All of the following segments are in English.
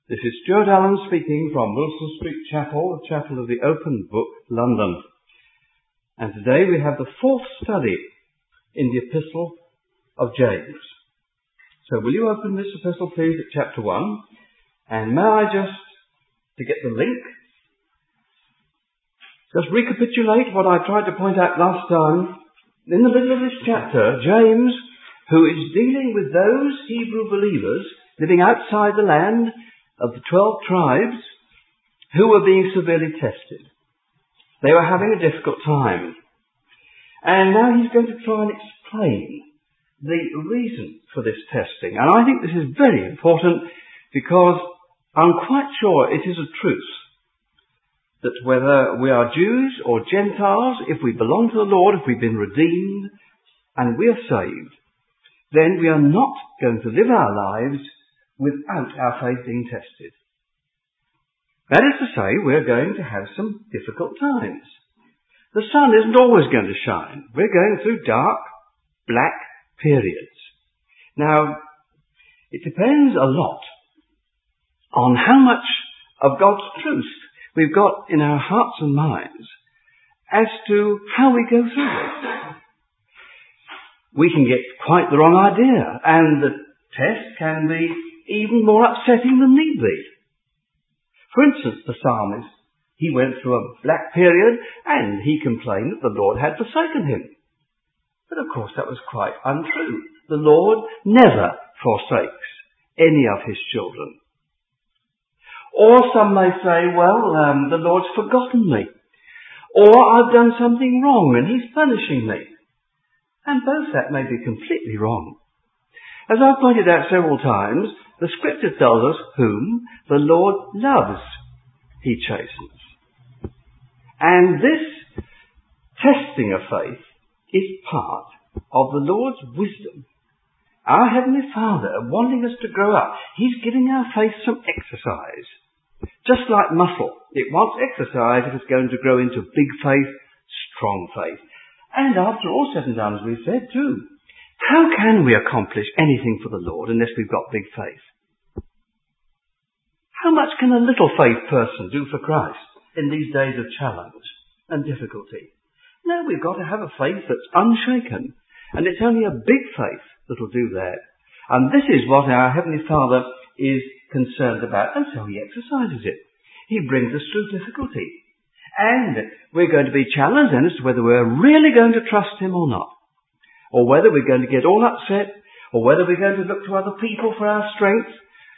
This is Stuart Allen speaking from Wilson Street Chapel, the Chapel of the Open Book, London. And today we have the fourth study in the Epistle of James. So will you open this epistle please at chapter 1? And may I just, to get the link, just recapitulate what I tried to point out last time. In the middle of this chapter, James, who is dealing with those Hebrew believers living outside the land of the 12 tribes who were being severely tested. They were having a difficult time. And now he's going to try and explain the reason for this testing. And I think this is very important because I'm quite sure it is a truth that whether we are Jews or Gentiles, if we belong to the Lord, if we've been redeemed and we are saved, then we are not going to live our lives without our faith being tested. That is to say, we're going to have some difficult times. The sun isn't always going to shine. We're going through dark, black periods. Now, it depends a lot on how much of God's truth we've got in our hearts and minds as to how we go through it. We can get quite the wrong idea, and the test can be even more upsetting than need be. For instance, the psalmist, he went through a black period and he complained that the Lord had forsaken him. But of course that was quite untrue. The Lord never forsakes any of his children. Or some may say, well, the Lord's forgotten me. Or I've done something wrong and he's punishing me. And both that may be completely wrong. As I've pointed out several times, the Scripture tells us whom the Lord loves, he chastens. And this testing of faith is part of the Lord's wisdom. Our Heavenly Father, wanting us to grow up, he's giving our faith some exercise. Just like muscle, it wants exercise if it's going to grow into big faith, strong faith. And after all said and done, as we've said too, how can we accomplish anything for the Lord unless we've got big faith? How much can a little faith person do for Christ in these days of challenge and difficulty? No, we've got to have a faith that's unshaken. And it's only a big faith that'll do that. And this is what our Heavenly Father is concerned about, and so he exercises it. He brings us through difficulty. And we're going to be challenged then as to whether we're really going to trust him or not. Or whether we're going to get all upset, or whether we're going to look to other people for our strength,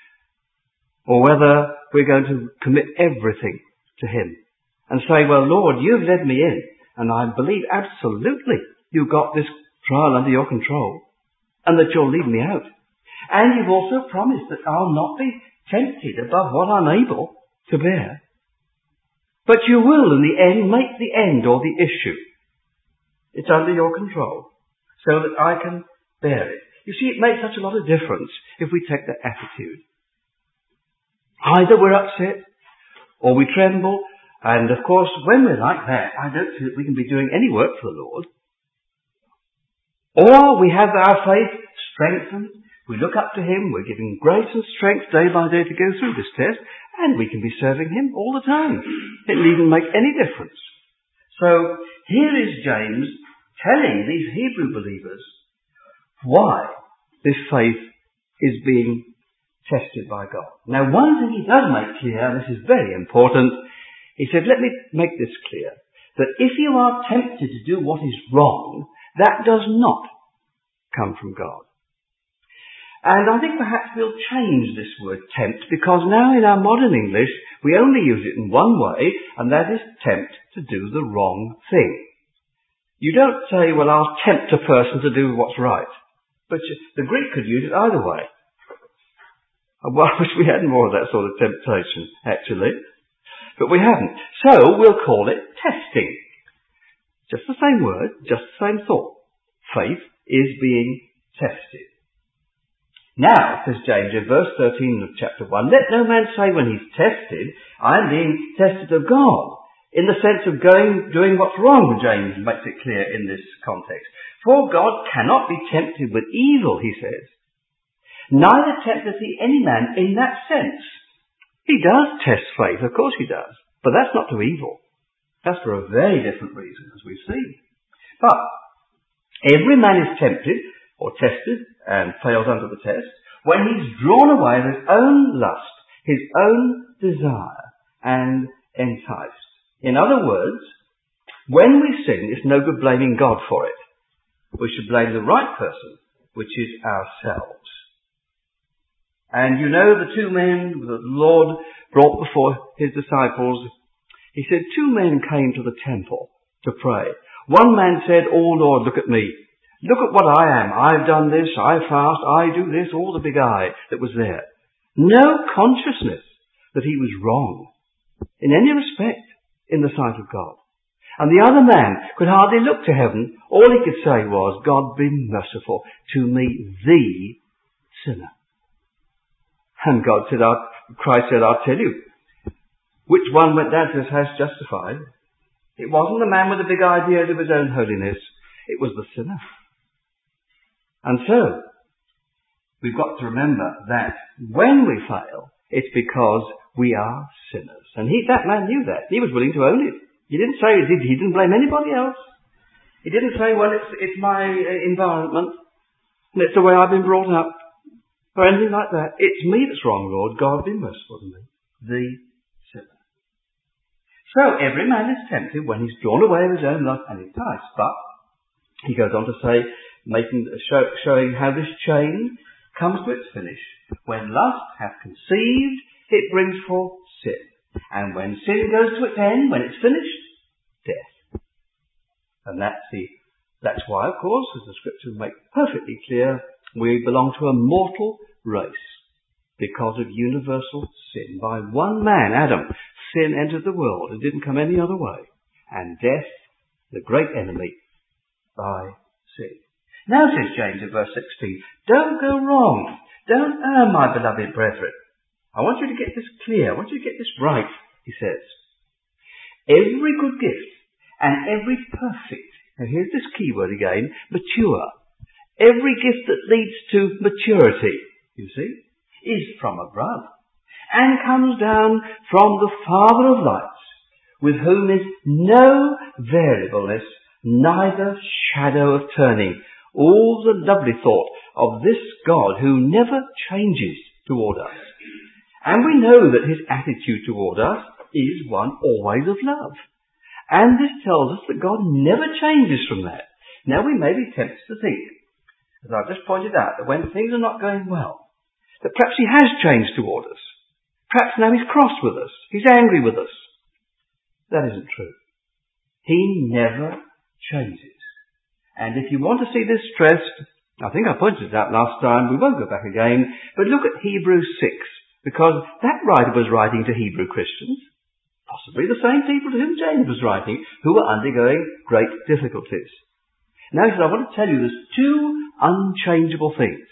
or whether we're going to commit everything to him and say, well, Lord, you've led me in, and I believe absolutely you've got this trial under your control, and that you'll lead me out. And you've also promised that I'll not be tempted above what I'm able to bear. But you will, in the end, make the end or the issue. It's under your control, so that I can bear it. You see, it makes such a lot of difference if we take that attitude. Either we're upset, or we tremble, and of course, when we're like that, I don't see that we can be doing any work for the Lord. Or we have our faith strengthened, we look up to him, we're giving grace and strength day by day to go through this test, and we can be serving him all the time. It doesn't even make any difference. So, here is James telling these Hebrew believers why this faith is being tested by God. Now, one thing he does make clear, and this is very important, he said, let me make this clear, that if you are tempted to do what is wrong, that does not come from God. And I think perhaps we'll change this word tempt, because now in our modern English, we only use it in one way, and that is tempt to do the wrong thing. You don't say, well, I'll tempt a person to do what's right. But the Greek could use it either way. Well, I wish we had more of that sort of temptation, actually. But we haven't. So we'll call it testing. Just the same word, just the same thought. Faith is being tested. Now, says James in verse 13 of chapter 1, let no man say when he's tested, I'm being tested of God. In the sense of doing what's wrong, James makes it clear in this context. For God cannot be tempted with evil, he says. Neither tempteth he any man in that sense. He does test faith, of course he does. But that's not to evil. That's for a very different reason, as we've seen. But every man is tempted or tested and fails under the test when he's drawn away with his own lust, his own desire, and enticed. In other words, when we sin, it's no good blaming God for it. We should blame the right person, which is ourselves. And you know the two men the Lord brought before his disciples. He said 2 men came to the temple to pray. One man said, "Oh Lord, look at me. Look at what I am. I've done this, I fast, I do this," all the big I that was there. No consciousness that he was wrong in any respect in the sight of God. And the other man could hardly look to heaven. All he could say was, "God be merciful to me, the sinner." And Christ said, "I'll tell you, which one went down to his house justified? It wasn't the man with the big ideas of his own holiness. It was the sinner." And so, we've got to remember that when we fail, it's because we are sinners. And that man knew that. He was willing to own it. He didn't say, he didn't blame anybody else. He didn't say, "Well, it's my environment, and it's the way I've been brought up," or anything like that. "It's me that's wrong, Lord. God be merciful to me, the sinner." So every man is tempted when he's drawn away of his own lust and enticed. But he goes on to say, showing how this chain comes to its finish. When lust hath conceived, it brings forth sin. And when sin goes to its end, when it's finished, death. And that's why, of course, as the scriptures make perfectly clear, we belong to a mortal race because of universal sin. By one man, Adam, sin entered the world. It didn't come any other way. And death, the great enemy, by sin. Now, says James in verse 16, don't go wrong. Don't err, my beloved brethren. I want you to get this clear. I want you to get this right, he says. Every good gift and every perfect, and here's this key word again, mature. Every gift that leads to maturity, you see, is from above and comes down from the Father of lights, with whom is no variableness, neither shadow of turning. All the lovely thought of this God who never changes toward us. And we know that his attitude toward us is one always of love. And this tells us that God never changes from that. Now we may be tempted to think, as I've just pointed out, that when things are not going well, that perhaps he has changed toward us. Perhaps now he's cross with us. He's angry with us. That isn't true. He never changes. And if you want to see this stressed, I think I pointed it out last time, we won't go back again, but look at Hebrews 6, because that writer was writing to Hebrew Christians, possibly the same people to whom James was writing, who were undergoing great difficulties. Now he said, I want to tell you there's 2 unchangeable things.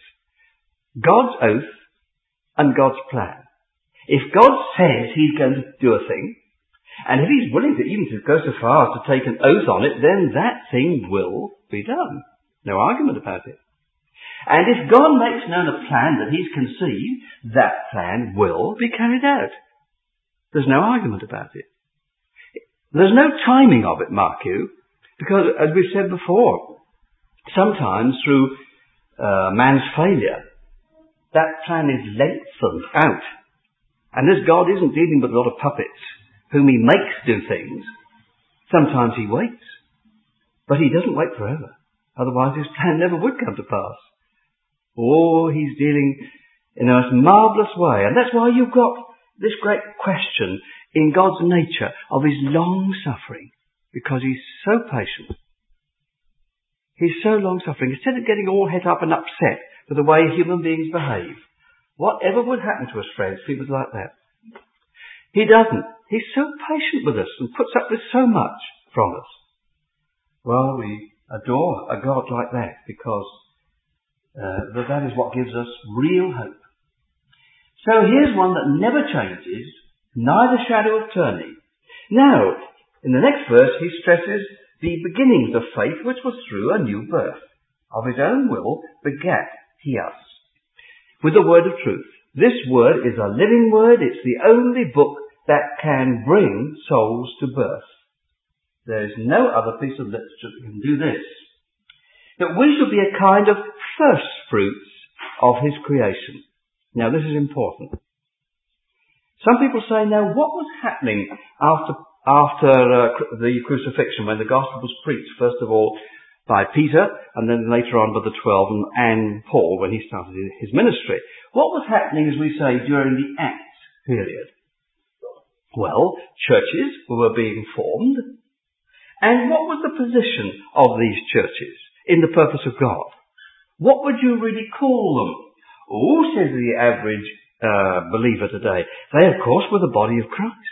God's oath and God's plan. If God says he's going to do a thing, and if he's willing to even to go so far as to take an oath on it, then that thing will be done. No argument about it. And if God makes known a plan that he's conceived, that plan will be carried out. There's no argument about it. There's no timing of it, mark you, because as we've said before, sometimes through man's failure, that plan is lengthened out. And as God isn't dealing with a lot of puppets whom he makes do things, sometimes he waits. But he doesn't wait forever. Otherwise his plan never would come to pass. Oh, he's dealing in a most marvellous way. And that's why you've got this great question in God's nature of his long suffering. Because he's so patient. He's so long suffering. Instead of getting all het up and upset with the way human beings behave, whatever would happen to us, friends, if he was like that? He doesn't. He's so patient with us and puts up with so much from us. Well, we adore a God like that because that is what gives us real hope. So here's one that never changes, neither shadow of turning. Now, in the next verse, he stresses the beginnings of faith, which was through a new birth. Of his own will begat he us with the word of truth, This word is a living word. It's the only book that can bring souls to birth. There is no other piece of literature that can do this. That we should be a kind of first fruits of his creation. Now this is important. Some people say, now what was happening after the crucifixion, when the gospel was preached, first of all by Peter, and then later on by the 12 and Paul when he started his ministry. What was happening, as we say, during the Acts period? Well, churches were being formed, and what was the position of these churches in the purpose of God? What would you really call them? Oh, says the average believer today, they of course were the body of Christ.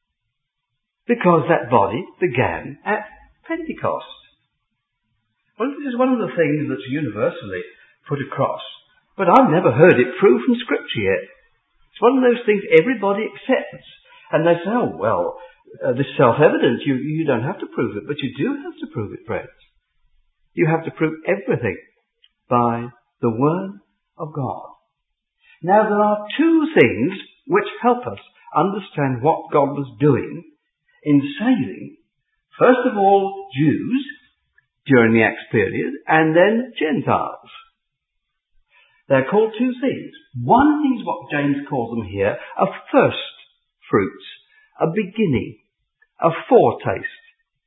Because that body began at Pentecost. Well, this is one of the things that's universally put across, but I've never heard it proved from Scripture yet. It's one of those things everybody accepts, and they say, oh, well, this is self-evident, you don't have to prove it, but you do have to prove it, friends. You have to prove everything by the Word of God. Now, there are two things which help us understand what God was doing in saving, first of all, Jews during the Acts period, and then Gentiles. They're called two things. One is what James calls them here, a first fruits, a beginning, a foretaste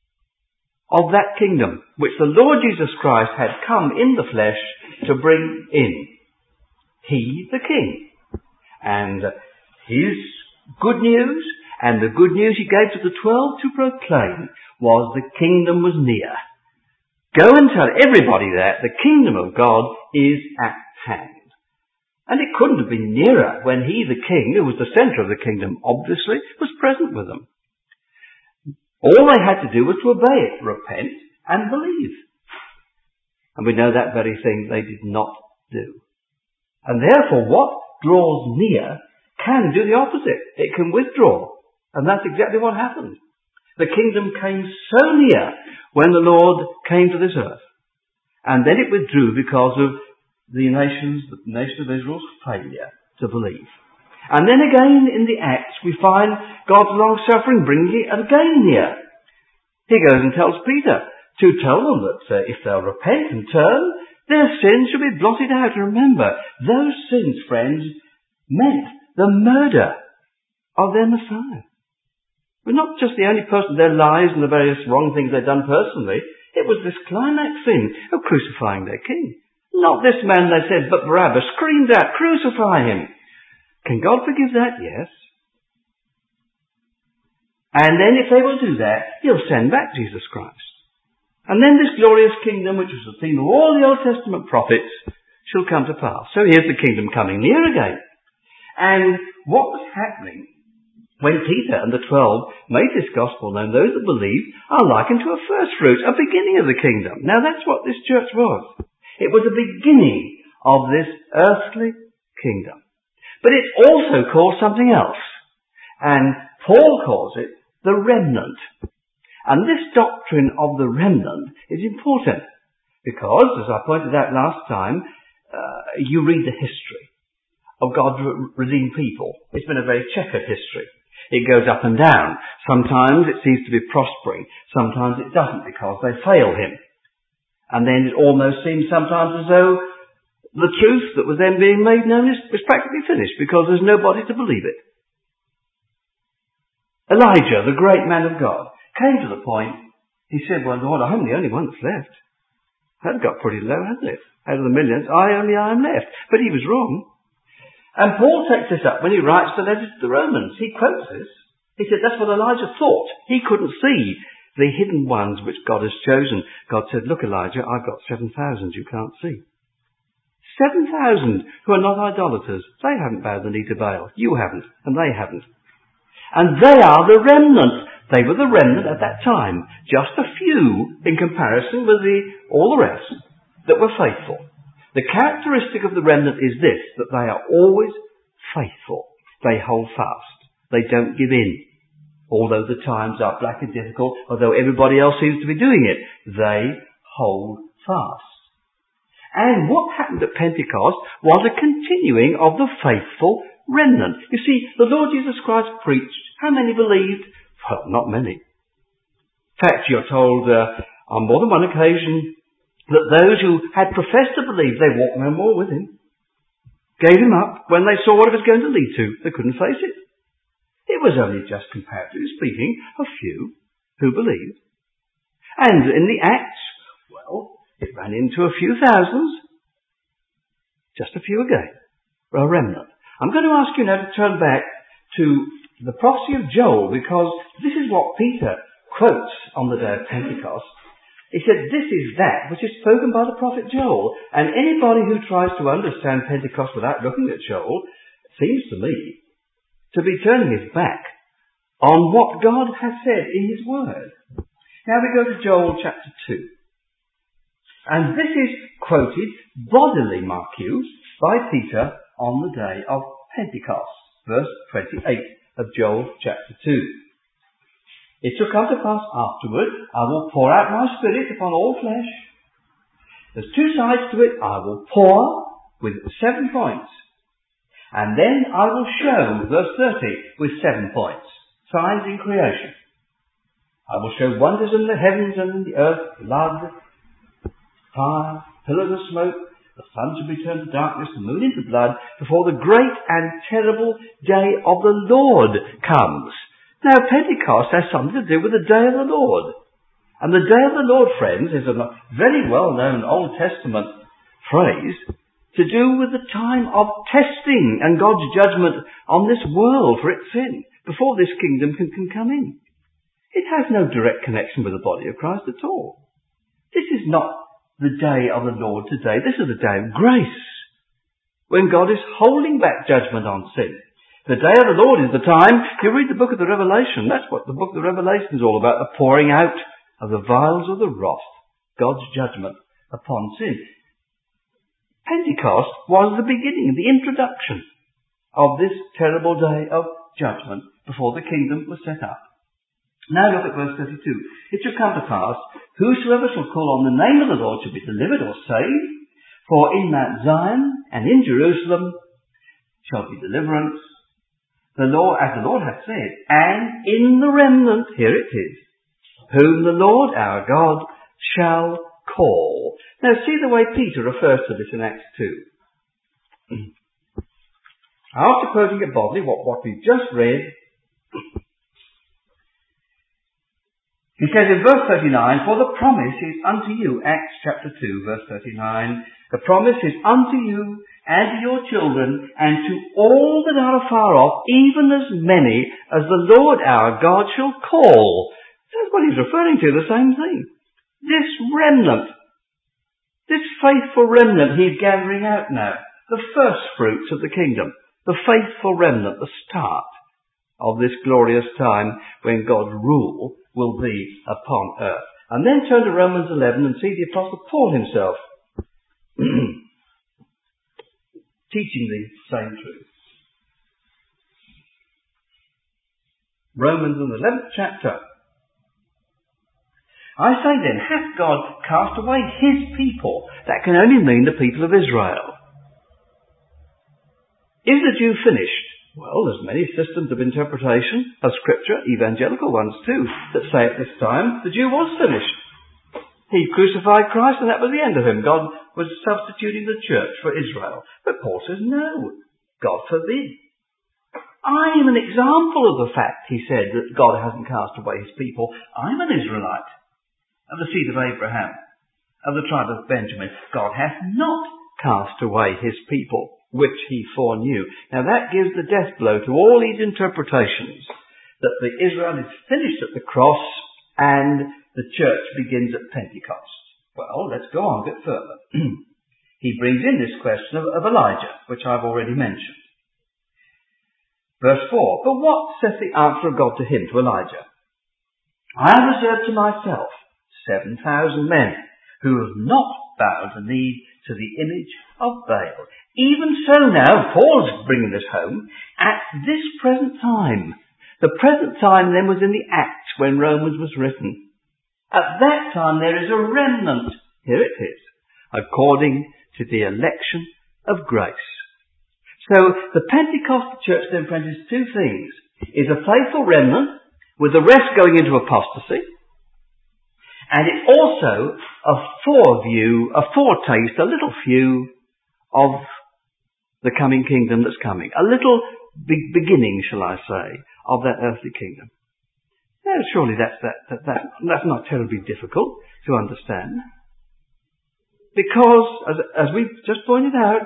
of that kingdom which the Lord Jesus Christ had come in the flesh to bring in. He, the King. And his good news, and the good news he gave to the 12 to proclaim, was the kingdom was near. Go and tell everybody that the kingdom of God is at hand. And it couldn't have been nearer when he, the king, who was the centre of the kingdom, obviously, was present with them. All they had to do was to obey it, repent and believe. And we know that very thing they did not do. And therefore what draws near can do the opposite. It can withdraw. And that's exactly what happened. The kingdom came so near when the Lord came to this earth. And then it withdrew because of the nation of Israel's failure to believe. And then again in the Acts we find God's long-suffering bringing it again near. He goes and tells Peter to tell them that if they'll repent and turn, their sins shall be blotted out. And remember, those sins, friends, meant the murder of their Messiah. But not just the only person, their lives and the various wrong things they'd done personally. It was this climax sin of crucifying their king. Not this man, they said, but Barabbas screamed out, crucify him. Can God forgive that? Yes. And then if they will do that, he'll send back Jesus Christ. And then this glorious kingdom, which was the theme of all the Old Testament prophets, shall come to pass. So here's the kingdom coming near again. And what was happening when Peter and the 12 made this gospel known, those that believe are likened to a first fruit, a beginning of the kingdom. Now that's what this church was. It was the beginning of this earthly kingdom. But it's also called something else. And Paul calls it the remnant. And this doctrine of the remnant is important because, as I pointed out last time, you read the history of God's redeemed people. It's been a very checkered history. It goes up and down. Sometimes it seems to be prospering. Sometimes it doesn't because they fail him. And then it almost seems sometimes as though the truth that was then being made known is practically finished because there's nobody to believe it. Elijah, the great man of God, came to the point, he said, well, Lord, I'm the only one that's left. That got pretty low, hasn't it? Out of the millions, I am left. But he was wrong. And Paul takes this up when he writes the letter to the Romans. He quotes this. He said, that's what Elijah thought. He couldn't see the hidden ones which God has chosen. God said, look, Elijah, I've got 7,000 you can't see. 7,000 who are not idolaters. They haven't bowed the knee to Baal. You haven't, and they haven't. And they are the remnant. They were the remnant at that time. Just a few in comparison with all the rest that were faithful. The characteristic of the remnant is this, that they are always faithful. They hold fast. They don't give in. Although the times are black and difficult, although everybody else seems to be doing it, they hold fast. And what happened at Pentecost was a continuing of the faithful remnant. You see, the Lord Jesus Christ preached. How many believed? Well, not many. In fact, you're told on more than one occasion that those who had professed to believe, they walked no more with him. Gave him up when they saw what it was going to lead to. They couldn't face it. It was only just, comparatively speaking, a few who believed. And in the Acts, well, it ran into a few thousands. Just a few again. A remnant. I'm going to ask you now to turn back to the prophecy of Joel, because this is what Peter quotes on the day of Pentecost. He said, this is that which is spoken by the prophet Joel. And anybody who tries to understand Pentecost without looking at Joel, it seems to me, to be turning his back on what God has said in his word. Now we go to Joel chapter 2. And this is quoted bodily, mark you, by Peter on the day of Pentecost. Verse 28 of Joel chapter 2. It shall come to pass afterward, I will pour out my spirit upon all flesh. There's two sides to it. I will pour with 7 points. And then I will show, verse 30, with 7 points. Signs in creation. I will show wonders in the heavens and in the earth, blood, fire, pillars of smoke. The sun shall be turned to darkness, the moon into blood, before the great and terrible day of the Lord comes. Now, Pentecost has something to do with the day of the Lord. And the day of the Lord, friends, is a very well-known Old Testament phrase to do with the time of testing and God's judgment on this world for its sin, before this kingdom can come in. It has no direct connection with the body of Christ at all. This is not the day of the Lord today. This is the day of grace, when God is holding back judgment on sin. The day of the Lord is the time, you read the book of the Revelation, that's what the book of the Revelation is all about, the pouring out of the vials of the wrath, God's judgment upon sin. Pentecost was the beginning, the introduction of this terrible day of judgment before the kingdom was set up. Now look at verse 32. It shall come to pass, whosoever shall call on the name of the Lord shall be delivered or saved. For in Mount Zion and in Jerusalem shall be deliverance, the Lord, as the Lord hath said, and in the remnant, here it is, whom the Lord our God shall call. Now see the way Peter refers to this in Acts 2. After quoting it bodily, what we've just read, he says in verse 39, for the promise is unto you, Acts chapter 2, verse 39, the promise is unto you and to your children and to all that are afar off, even as many as the Lord our God shall call. That's what he's referring to, the same thing. This remnant, this faithful remnant he's gathering out now, the first fruits of the kingdom, the faithful remnant, the start of this glorious time when God's rule will be upon earth. And then turn to Romans 11 and see the Apostle Paul himself teaching the same truth. Romans in the 11th chapter. I say then, hath God cast away his people? That can only mean the people of Israel. Is the Jew finished? Well, there's many systems of interpretation of Scripture, evangelical ones too, that say at this time the Jew was finished. He crucified Christ and that was the end of him. God was substituting the church for Israel. But Paul says, no, God forbid. I am an example of the fact, he said, that God hasn't cast away his people. I'm an Israelite of the seed of Abraham, of the tribe of Benjamin. God hath not cast away his people, which he foreknew. Now that gives the death blow to all these interpretations that the Israel is finished at the cross and the church begins at Pentecost. Well, let's go on a bit further. He brings in this question of Elijah, which I've already mentioned. Verse 4, but what saith the answer of God to him, to Elijah? I have reserved to myself 7,000 men who have not bowed the knee to the image of Baal. Even so now, Paul's bringing this home, at this present time. The present time then was in the Acts when Romans was written. At that time there is a remnant, here it is, according to the election of grace. So the Pentecostal church then, friends, is two things. Is a faithful remnant, with the rest going into apostasy. And it's also a foretaste, a little view of the coming kingdom that's coming. A little beginning, shall I say, of that earthly kingdom. Now, surely that's not terribly difficult to understand. Because, as we've just pointed out,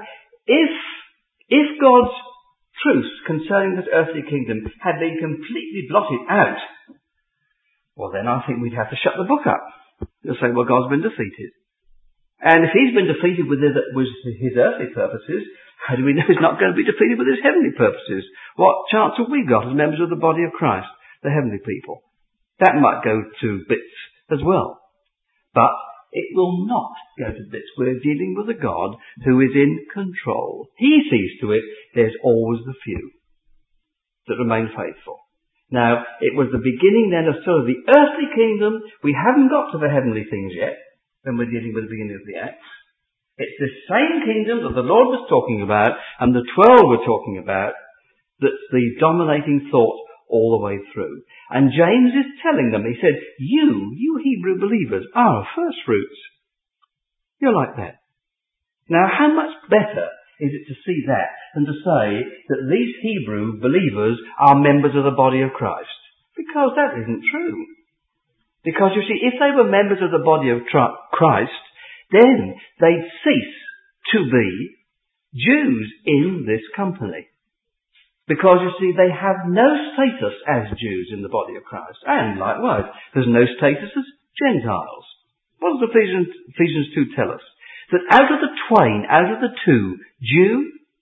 if God's truth concerning this earthly kingdom had been completely blotted out, well then I think we'd have to shut the book up. You'll say, well, God's been defeated. And if he's been defeated with his earthly purposes, how do we know he's not going to be defeated with his heavenly purposes? What chance have we got as members of the body of Christ, the heavenly people? That might go to bits as well. But it will not go to bits. We're dealing with a God who is in control. He sees to it there's always the few that remain faithful. Now, it was the beginning then of sort of the earthly kingdom. We haven't got to the heavenly things yet when we're dealing with the beginning of the Acts. It's the same kingdom that the Lord was talking about and the 12 were talking about that's the dominating thought all the way through. And James is telling them, he said, you Hebrew believers are first fruits. You're like that. Now, how much better is it to see that than to say that these Hebrew believers are members of the body of Christ? Because that isn't true. Because you see, if they were members of the body of Christ, then they'd cease to be Jews in this company. Because, you see, they have no status as Jews in the body of Christ. And likewise, there's no status as Gentiles. What does Ephesians 2 tell us? That out of the twain, out of the two, Jew,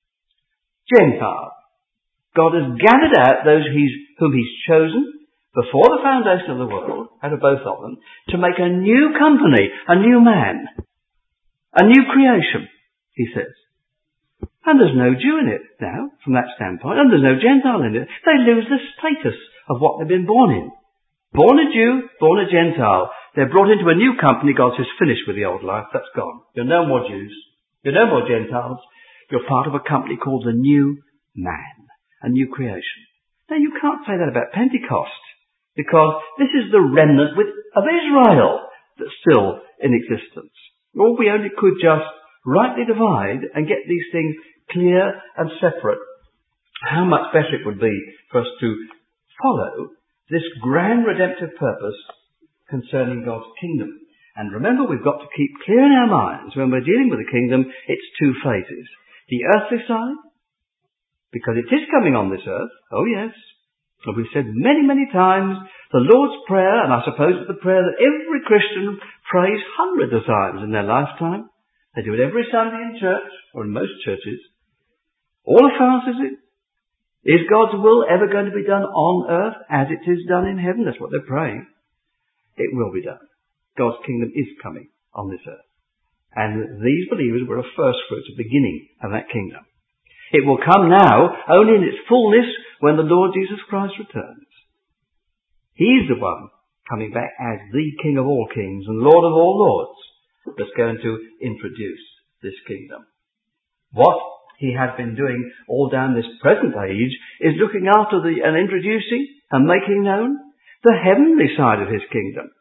Gentile, God has gathered out those whom he's chosen before the foundation of the world, out of both of them, to make a new company, a new man, a new creation, he says. And there's no Jew in it now, from that standpoint, and there's no Gentile in it. They lose the status of what they've been born in. Born a Jew, born a Gentile. They're brought into a new company. God says, finished with the old life. That's gone. You're no more Jews. You're no more Gentiles. You're part of a company called the new man, a new creation. Now, you can't say that about Pentecost, because this is the remnant of Israel that's still in existence. Or we only could just rightly divide and get these things clear and separate. How much better it would be for us to follow this grand redemptive purpose concerning God's kingdom. And remember, we've got to keep clear in our minds when we're dealing with the kingdom, it's two phases. The earthly side, because it is coming on this earth, oh yes. And we've said many, many times, the Lord's Prayer, and I suppose it's the prayer that every Christian prays hundreds of times in their lifetime. They do it every Sunday in church, or in most churches. All of France is it? Is God's will ever going to be done on earth as it is done in heaven? That's what they're praying. It will be done. God's kingdom is coming on this earth. And these believers were a first fruit, a beginning of that kingdom. It will come now, only in its fullness, when the Lord Jesus Christ returns. He's the one coming back as the King of all kings and Lord of all lords that's going to introduce this kingdom. What he has been doing all down this present age is looking after and introducing and making known the heavenly side of his kingdom.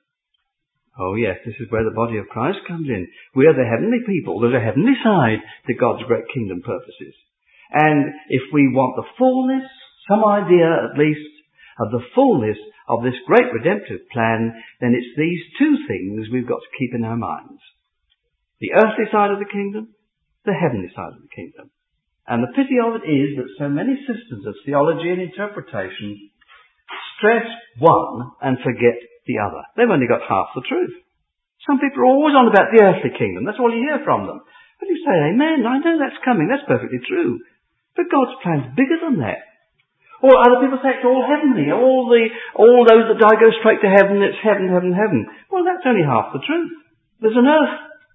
Oh yes, this is where the body of Christ comes in. We are the heavenly people. There's a heavenly side to God's great kingdom purposes. And if we want the fullness, some idea at least, of the fullness of this great redemptive plan, then it's these two things we've got to keep in our minds. The earthly side of the kingdom, the heavenly side of the kingdom. And the pity of it is that so many systems of theology and interpretation stress one and forget the other. They've only got half the truth. Some people are always on about the earthly kingdom. That's all you hear from them. But you say, amen, I know that's coming. That's perfectly true. But God's plan's bigger than that. Or other people say it's all heavenly. All those that die go straight to heaven. It's heaven, heaven, heaven. Well, that's only half the truth. There's an earth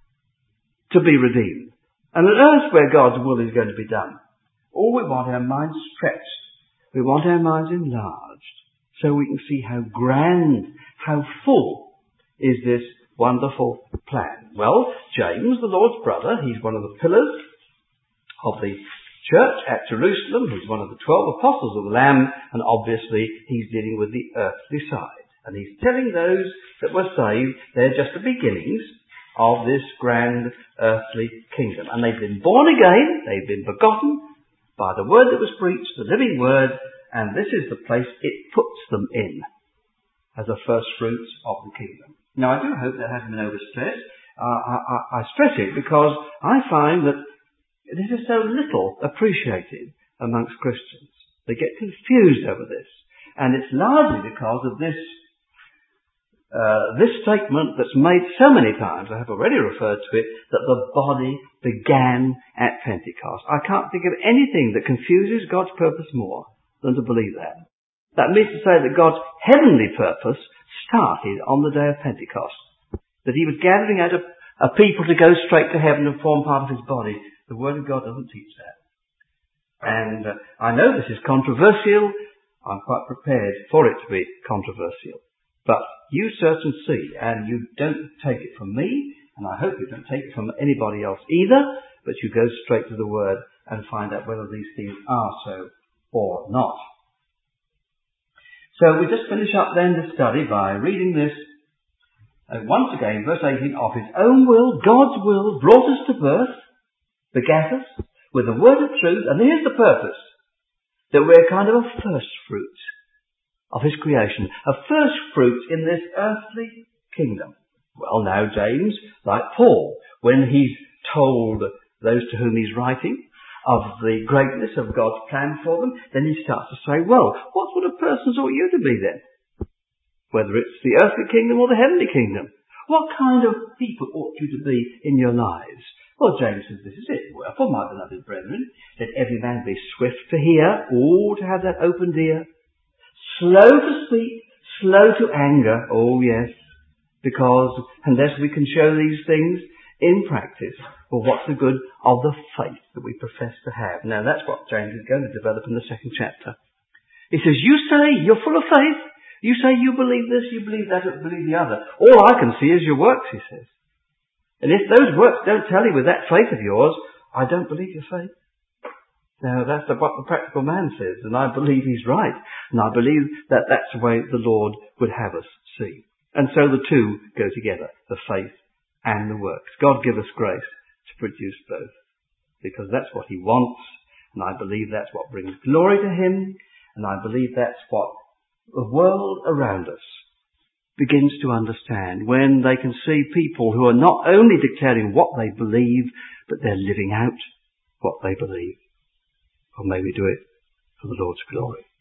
to be redeemed. And an earth where God's will is going to be done. All we want our minds stretched. We want our minds enlarged. So we can see how grand, how full is this wonderful plan? Well, James, the Lord's brother, he's one of the pillars of the church at Jerusalem. He's one of the 12 apostles of the Lamb, and obviously he's dealing with the earthly side. And he's telling those that were saved they're just the beginnings of this grand earthly kingdom. And they've been born again, they've been begotten by the word that was preached, the living word, and this is the place it puts them in as a first fruits of the kingdom. Now, I do hope that hasn't been overstressed. I stress it because I find that this is so little appreciated amongst Christians. They get confused over this. And it's largely because of this statement that's made so many times, I have already referred to it, that the body began at Pentecost. I can't think of anything that confuses God's purpose more than to believe that. That means to say that God's heavenly purpose started on the day of Pentecost. That he was gathering out a people to go straight to heaven and form part of his body. The Word of God doesn't teach that. And I know this is controversial. I'm quite prepared for it to be controversial. But you search and see, and you don't take it from me, and I hope you don't take it from anybody else either, but you go straight to the Word and find out whether these things are so or not. So we just finish up then the study by reading this. Once again, verse 18, of his own will, God's will, brought us to birth, begat us with the word of truth, and here's the purpose, that we're kind of a first fruit of his creation, a first fruit in this earthly kingdom. Well, now James, like Paul, when he's told those to whom he's writing of the greatness of God's plan for them, then he starts to say, well, what sort of persons ought you to be then? Whether it's the earthly kingdom or the heavenly kingdom. What kind of people ought you to be in your lives? Well, James says, this is it. Wherefore, my beloved brethren, let every man be swift to hear, to have that open ear, slow to speak, slow to anger. Oh, yes. Because unless we can show these things in practice, well, what's the good of the faith that we profess to have? Now, that's what James is going to develop in the second chapter. He says, you say you're full of faith. You say you believe this, you believe that, you believe the other. All I can see is your works, he says. And if those works don't tell you with that faith of yours, I don't believe your faith. Now, that's what the practical man says, and I believe he's right. And I believe that that's the way the Lord would have us see. And so the two go together, the faith and the works. God give us grace to produce both, because that's what he wants, and I believe that's what brings glory to him, and I believe that's what the world around us begins to understand when they can see people who are not only declaring what they believe, but they're living out what they believe. Or may we do it for the Lord's glory.